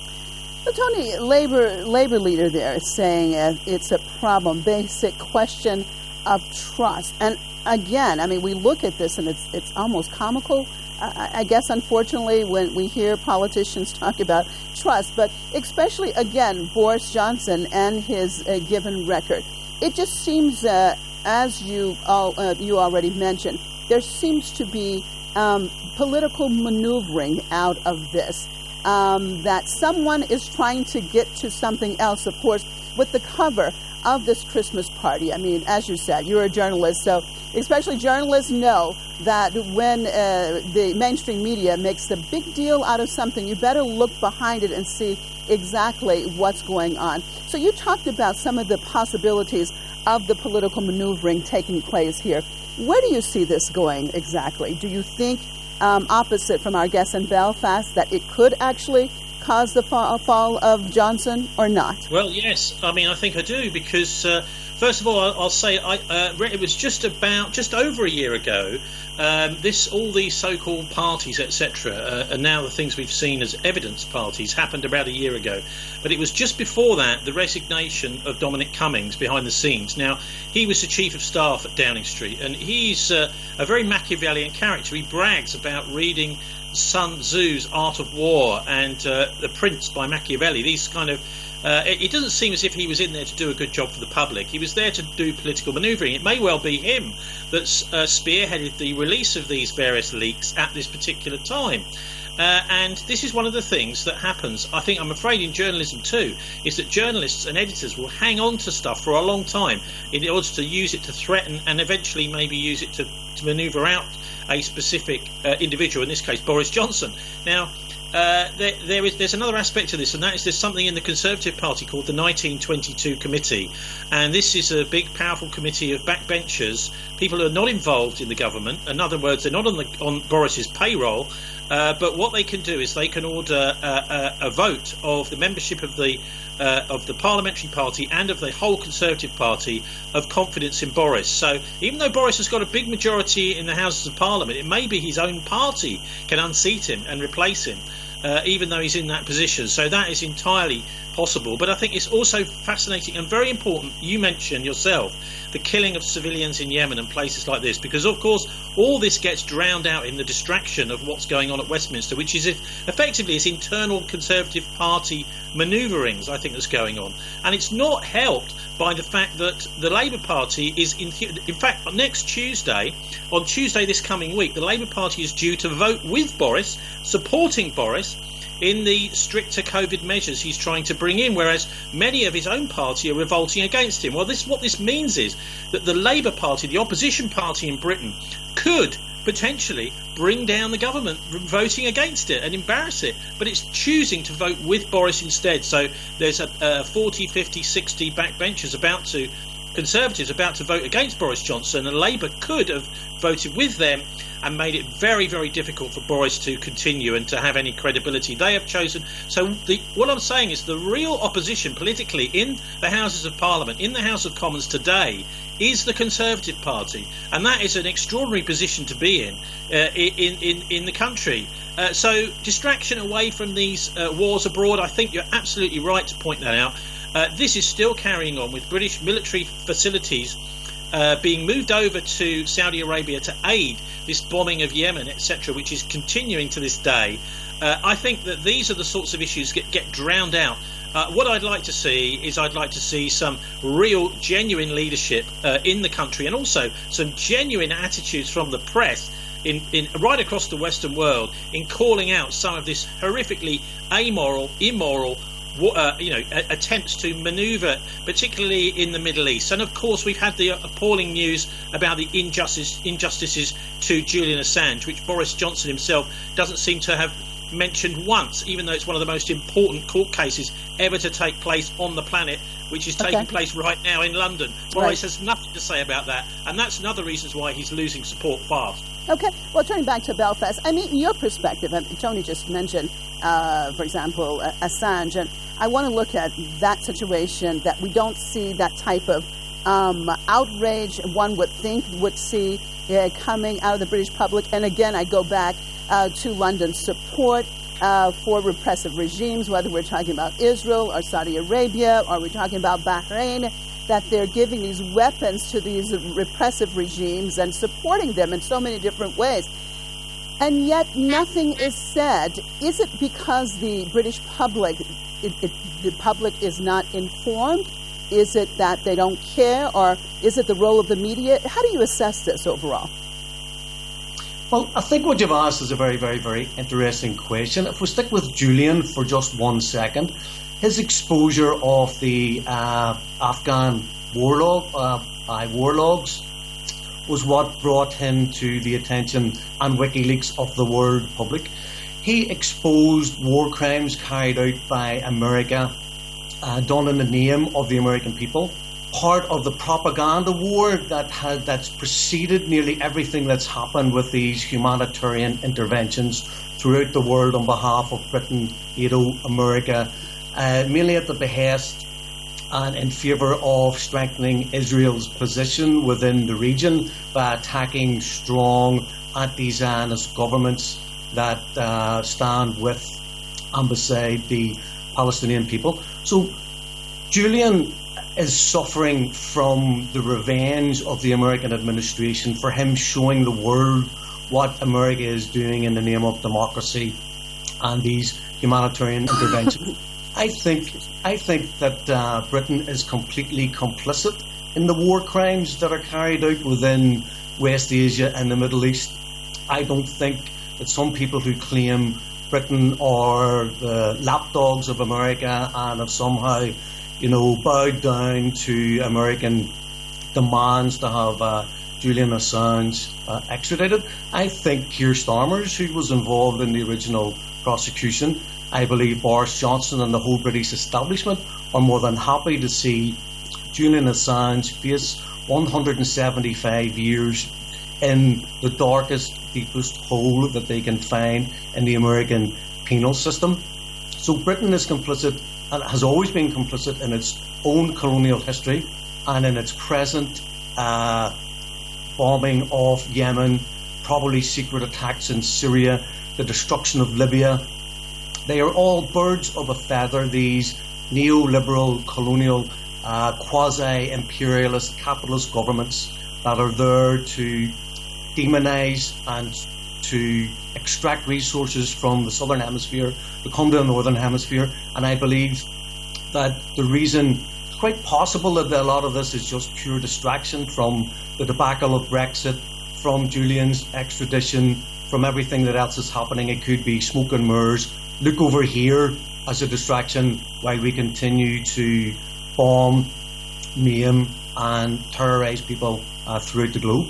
So Tony, Labour leader there is saying it's a problem, basic question of trust. And again, I mean, we look at this and it's almost comical. I guess, unfortunately, when we hear politicians talk about trust, but especially, again, Boris Johnson and his given record, it just seems, as you already mentioned, there seems to be political maneuvering out of this, that someone is trying to get to something else, of course, with the cover of this Christmas party. I mean, as you said, you're a journalist, so especially journalists know that when the mainstream media makes a big deal out of something, you better look behind it and see exactly what's going on. So you talked about some of the possibilities of the political maneuvering taking place here. Where do you see this going exactly? Do you think, opposite from our guest in Belfast, that it could actually cause the fall of Johnson or not? Well, yes. I mean, I think I do, because first of all, I'll say it was just over a year ago. All these so-called parties, etc., and now the things we've seen as evidence parties happened about a year ago. But it was just before that, the resignation of Dominic Cummings behind the scenes. Now, he was the chief of staff at Downing Street, and he's a very Machiavellian character. He brags about reading Sun Tzu's Art of War and The Prince by Machiavelli. These kind of it doesn't seem as if he was in there to do a good job for the public. He was there to do political manoeuvring. It may well be him that's spearheaded the release of these various leaks at this particular time. And this is one of the things that happens, I think, I'm afraid, in journalism too, is that journalists and editors will hang on to stuff for a long time in order to use it to threaten and eventually maybe use it to manoeuvre out a specific individual, in this case Boris Johnson. Now, there's another aspect to this, and that is there's something in the Conservative Party called the 1922 Committee, and this is a big, powerful committee of backbenchers, people who are not involved in the government. In other words, they're not on Boris's payroll, but what they can do is they can order a vote of the membership of the Parliamentary Party and of the whole Conservative Party of confidence in Boris. So even though Boris has got a big majority in the Houses of Parliament, it may be his own party can unseat him and replace him, even though he's in that position. So that is entirely possible. But I think it's also fascinating and very important, you mentioned yourself, the killing of civilians in Yemen and places like this, because of course all this gets drowned out in the distraction of what's going on at Westminster, which is effectively its internal Conservative Party manoeuvrings, I think, that's going on. And it's not helped by the fact that the Labour Party is in fact, next Tuesday, on Tuesday this coming week, the Labour Party is due to vote with Boris, supporting Boris in the stricter COVID measures he's trying to bring in, whereas many of his own party are revolting against him. Well, what this means is that the Labour Party, the opposition party in Britain, could potentially bring down the government voting against it and embarrass it, but it's choosing to vote with Boris instead. So there's a 40, 50, 60 backbenchers Conservatives about to vote against Boris Johnson, and Labour could have voted with them and made it very, very difficult for Boris to continue and to have any credibility. They have chosen. So what I'm saying is the real opposition politically in the Houses of Parliament, in the House of Commons today, is the Conservative Party, and that is an extraordinary position to be in the country. So distraction away from these wars abroad, I think you're absolutely right to point that out. This is still carrying on with British military facilities being moved over to Saudi Arabia to aid this bombing of Yemen, etc., which is continuing to this day. I think that these are the sorts of issues that get drowned out. What I'd like to see is some real, genuine leadership in the country, and also some genuine attitudes from the press in right across the Western world in calling out some of this horrifically amoral, immoral attempts to manoeuvre, particularly in the Middle East. And of course, we've had the appalling news about the injustices to Julian Assange, which Boris Johnson himself doesn't seem to have mentioned once, even though it's one of the most important court cases ever to take place on the planet, which is taking place right now in London. Boris has nothing to say about that, and that's another reason why he's losing support fast. Okay, well, turning back to Belfast, I mean, your perspective, Tony just mentioned, for example, Assange, and I want to look at that situation, that we don't see that type of outrage one would think would see coming out of the British public. And again, I go back to London's support for repressive regimes, whether we're talking about Israel or Saudi Arabia, or we're talking about Bahrain, that they're giving these weapons to these repressive regimes and supporting them in so many different ways. And yet nothing is said. Is it because the British public, the public is not informed? Is it that they don't care? Or is it the role of the media? How do you assess this overall? Well, I think what you've asked is a very, very, very interesting question. If we stick with Julian for just 1 second, his exposure of the Afghan warlogs was what brought him to the attention and WikiLeaks of the world public. He exposed war crimes carried out by America, done in the name of the American people. Part of the propaganda war that's preceded nearly everything that's happened with these humanitarian interventions throughout the world on behalf of Britain, NATO, America, mainly at the behest and in favour of strengthening Israel's position within the region by attacking strong anti-Zionist governments that stand with and beside the Palestinian people. So Julian is suffering from the revenge of the American administration for him showing the world what America is doing in the name of democracy and these humanitarian interventions. I think that Britain is completely complicit in the war crimes that are carried out within West Asia and the Middle East. I don't think that some people who claim Britain are the lapdogs of America and have somehow, bowed down to American demands to have Julian Assange extradited. I think Keir Starmer, who was involved in the original prosecution, I believe Boris Johnson and the whole British establishment are more than happy to see Julian Assange face 175 years in the darkest, deepest hole that they can find in the American penal system. So Britain is complicit and has always been complicit in its own colonial history and in its present bombing of Yemen, probably secret attacks in Syria, the destruction of Libya. They are all birds of a feather, these neoliberal, colonial, quasi-imperialist, capitalist governments that are there to demonise and to extract resources from the southern hemisphere to come to the northern hemisphere. And I believe that the reason, it's quite possible that a lot of this is just pure distraction from the debacle of Brexit, from Julian's extradition, from everything that else is happening. It could be smoke and mirrors. Look over here as a distraction while we continue to bomb, maim and terrorise people throughout the globe.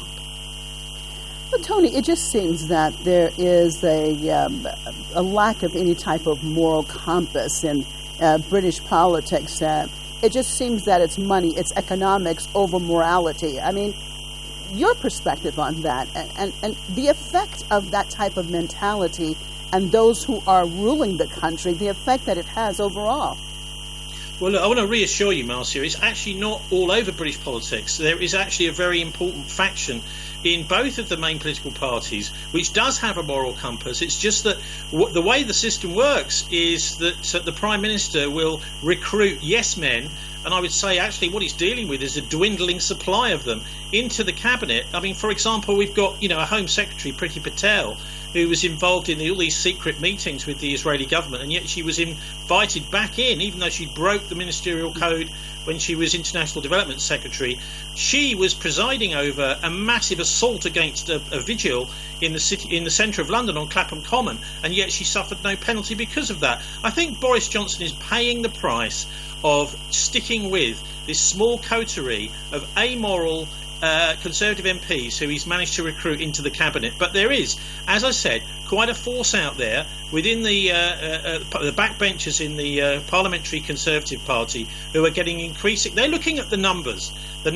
But Tony, it just seems that there is a lack of any type of moral compass in British politics. It just seems that it's money, it's economics over morality. I mean, your perspective on that and the effect of that type of mentality and those who are ruling the country, the effect that it has overall. Well, look, I want to reassure you, Marcia, it's actually not all over British politics. There is actually a very important faction in both of the main political parties which does have a moral compass. It's just that the way the system works is that the Prime Minister will recruit yes men, and I would say actually what he's dealing with is a dwindling supply of them into the cabinet. I mean, for example, we've got a Home Secretary, Priti Patel, who was involved in all these secret meetings with the Israeli government, and yet she was invited back in, even though she broke the ministerial code when she was International Development Secretary. She was presiding over a massive assault against a vigil in the centre of London on Clapham Common, and yet she suffered no penalty because of that. I think Boris Johnson is paying the price of sticking with this small coterie of amoral Conservative MPs who he's managed to recruit into the cabinet. But there is, as I said, quite a force out there within the backbenchers in the Parliamentary Conservative Party who are getting increasing. They're looking at the numbers of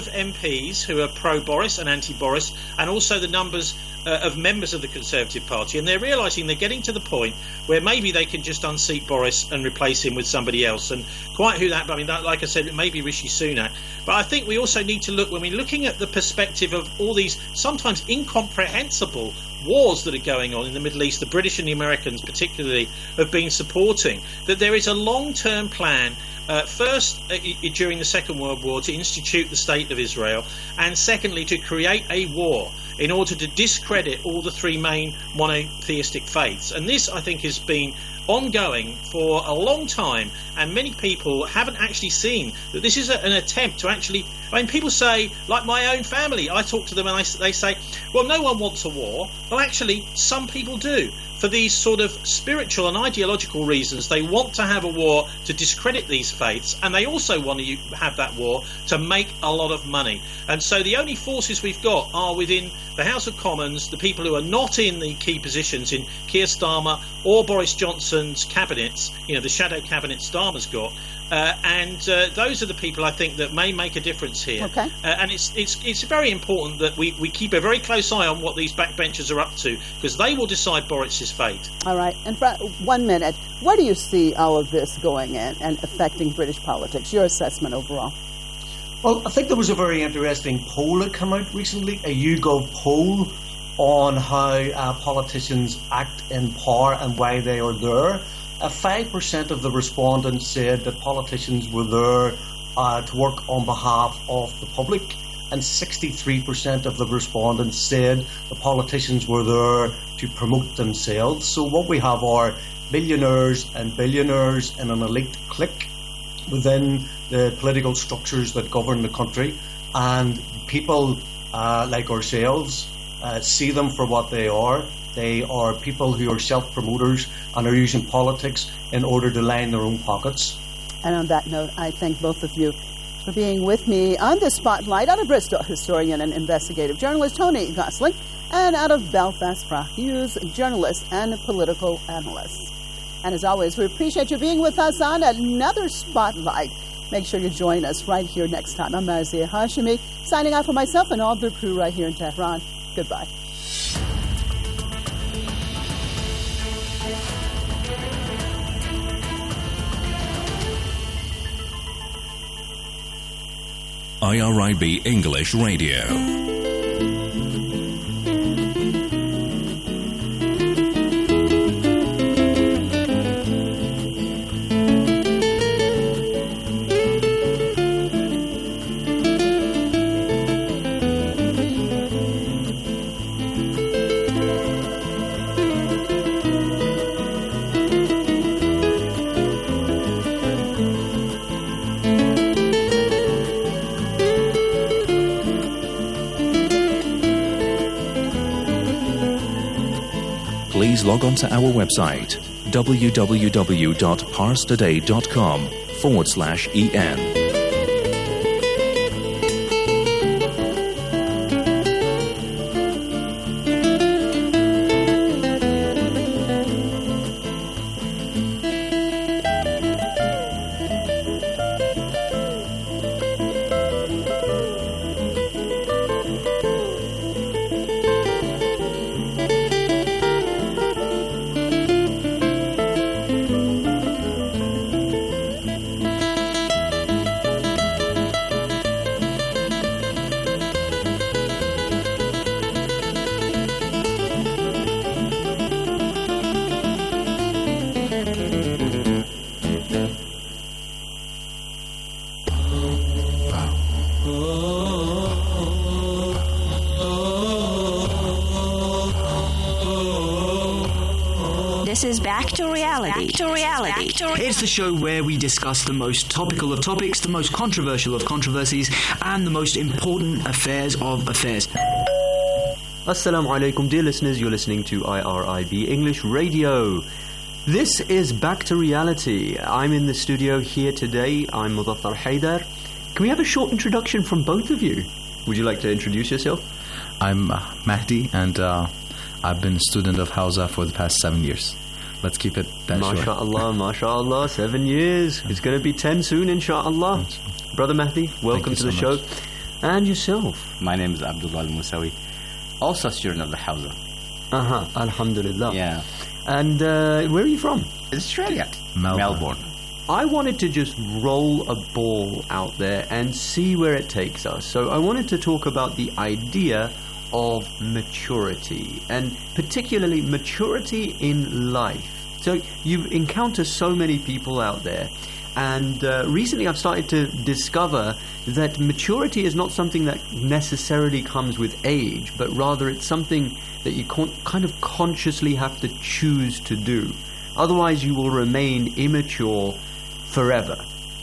MPs who are pro-Boris and anti-Boris, and also the numbers of members of the Conservative Party, and they're realising they're getting to the point where maybe they can just unseat Boris and replace him with somebody else. And quite who that, I mean, that, like I said, it may be Rishi Sunak. But I think we also need to look, when we're looking at the perspective of all these sometimes incomprehensible wars that are going on in the Middle East, the British and the Americans particularly have been supporting, that there is a long-term plan, first during the Second World War, to institute the State of Israel, and secondly to create a war in order to discredit all the three main monotheistic faiths. And this, I think, has been ongoing for a long time, and many people haven't actually seen that this is an attempt to actually, I mean, people say, like my own family, I talk to them and they say, well, no one wants a war. Well, actually, some people do. For these sort of spiritual and ideological reasons, they want to have a war to discredit these faiths, and they also want to have that war to make a lot of money. And so the only forces we've got are within the House of Commons, the people who are not in the key positions in Keir Starmer or Boris Johnson's cabinets, the shadow cabinet Starmer's got. And those are the people I think that may make a difference here. Okay. And it's very important that we keep a very close eye on what these backbenchers are up to, because they will decide Boris's fate. All right. And for 1 minute, where do you see all of this going in and affecting British politics? Your assessment overall? Well, I think there was a very interesting poll that came out recently, a YouGov poll on how politicians act in power and why they are there. 5% of the respondents said that politicians were there to work on behalf of the public, and 63% of the respondents said the politicians were there to promote themselves. So what we have are millionaires and billionaires in an elite clique within the political structures that govern the country, and people like ourselves see them for what they are. They are people who are self-promoters and are using politics in order to line their own pockets. And on that note, I thank both of you for being with me on the Spotlight. Out of Bristol, historian and investigative journalist Tony Gosling, and out of Belfast Prague News, journalist and political analyst. And as always, we appreciate you being with us on another Spotlight. Make sure you join us right here next time. I'm Marzia Hashimi, signing out for myself and all the crew right here in Tehran. Goodbye. IRIB English Radio. Please log on to our website www.parstoday.com/en. This is Back to Reality. It's the show where we discuss the most topical of topics, the most controversial of controversies, and the most important affairs of affairs. Assalamu alaikum, dear listeners. You're listening to IRIB English Radio. This is Back to Reality. I'm in the studio here today. I'm Mudathar Haidar. Can we have a short introduction from both of you? Would you like to introduce yourself? I'm Mahdi, and I've been a student of Hausa for the past 7 years. Let's keep it that short. MashaAllah, MashaAllah, 7 years. It's going to be 10 soon, inshaAllah. Brother Mahdi, welcome to the show. And yourself? My name is Abdullah Al-Musawi, also a student of the Hausa. Alhamdulillah. Yeah. And where are you from? Australia. Melbourne. I wanted to just roll a ball out there and see where it takes us. So I wanted to talk about the idea of maturity, and particularly maturity in life. So you encounter so many people out there, and recently I've started to discover that maturity is not something that necessarily comes with age, but rather it's something that you kind of consciously have to choose to do. Otherwise you will remain immature forever,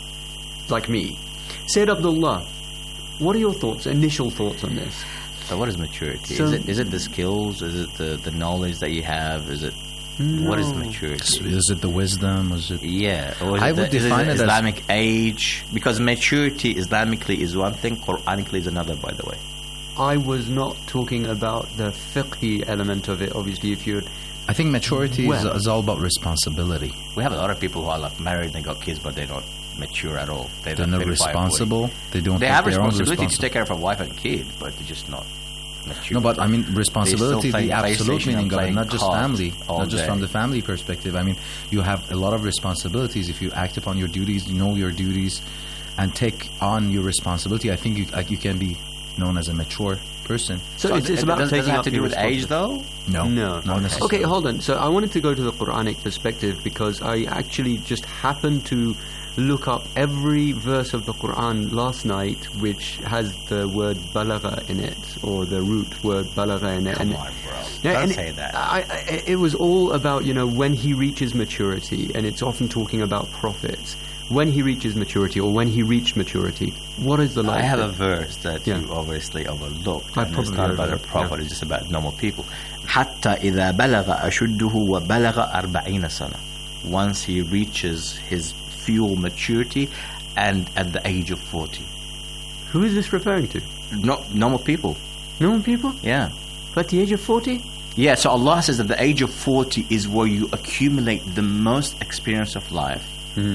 like me. Said Abdullah, what are your initial thoughts on this? So what is maturity? So, is it the skills? Is it the knowledge that you have? Is it what is maturity? Is it the wisdom? Is it Or is I it would define is it Islamic age? Because maturity Islamically is one thing, Quranically is another, by the way. I was not talking about the fiqhi element of it. Obviously, if you're I think maturity is all about responsibility. We have a lot of people who are like married and they got kids, but they're not mature at all. They're not responsible. They don't. They have responsibility to take care of a wife and kid, but they're just not mature. No, but I mean responsibility, the absolute meaning of it, not just family, not just from the family perspective. I mean, you have a lot of responsibilities. If you act upon your duties, know your duties, and take on your responsibility, I think you can be known as a mature person. So it's about taking does it have to do with age, though? No, not necessarily. Okay, hold on. So I wanted to go to the Quranic perspective because I actually just happened to look up every verse of the Quran last night which has the word balagha in it, or the root word balagha in it. Come on, bro. Don't say that. It was all about, when he reaches maturity, and it's often talking about prophets. When he reaches maturity, or when he reached maturity, what is the life? I have a verse that you obviously overlooked. And it's not about a prophet, it's just about normal people. حَتَّى إِذَا بَلَغَ أَشُدُّهُ وَبَلَغَ 40 سَنَةً. Once he reaches his full maturity, and at the age of 40. Who is this referring to? Normal people. Normal people? Yeah. At the age of 40? Yeah, so Allah says that the age of 40 is where you accumulate the most experience of life.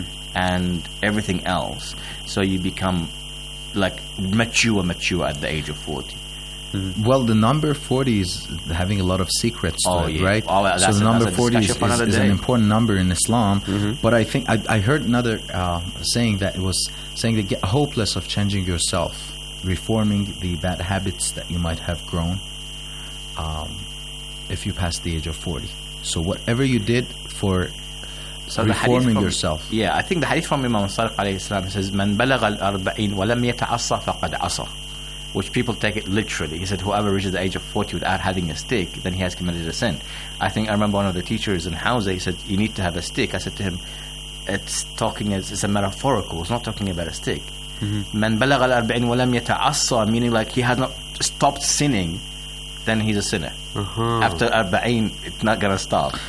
And everything else, so you become like mature at the age of 40. Well, the number 40 is having a lot of secrets to it, right? So the number 40 is an important number in Islam. But I think I heard another saying that it was saying that get hopeless of changing yourself, reforming the bad habits that you might have grown if you pass the age of 40. So whatever you did for reforming yourself. Yeah, I think the hadith from Imam Sadiq alayhi salam says, "Man balagha al-40 wa lam yata'assa faqad asa," which people take it literally. He said, whoever reaches the age of 40 without having a stick, then he has committed a sin. I remember one of the teachers in Hausa, he said, you need to have a stick. I said to him, it's a metaphorical, it's not talking about a stick. Man balagha al-40 wa lam yata'assa, meaning like he has not stopped sinning, then he's a sinner. After 40, it's not going to stop.